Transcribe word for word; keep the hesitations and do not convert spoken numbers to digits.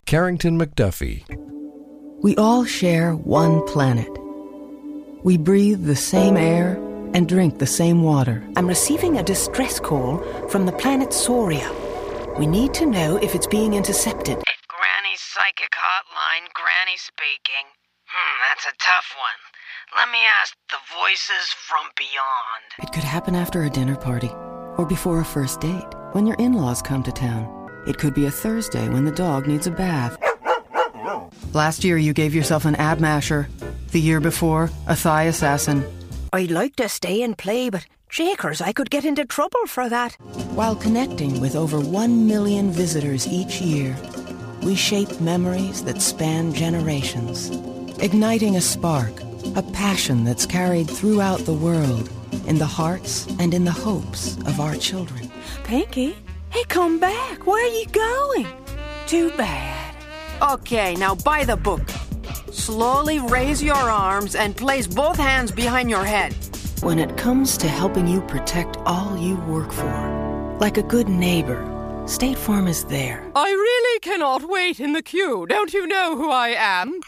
Carrington McDuffie. We all share one planet. We breathe the same air and drink the same water. I'm receiving a distress call from the planet Soria. We need to know if it's being intercepted. Granny's psychic hotline, Granny speaking. Hmm, that's a tough one. Let me ask the voices from beyond. It could happen after a dinner party or before a first date when your in-laws come to town. It could be a Thursday when the dog needs a bath. Last year you gave yourself an ab masher. The year before, a thigh assassin. I'd like to stay and play, but Jakers, I could get into trouble for that. While connecting with over one million visitors each year, we shape memories that span generations, igniting a spark, a passion that's carried throughout the world, in the hearts and in the hopes of our children. Pinky, hey, come back. Where are you going? Too bad. Okay, now by the book. Slowly raise your arms and place both hands behind your head. When it comes to helping you protect all you work for, like a good neighbor, State Farm is there. I really cannot wait in the queue. Don't you know who I am?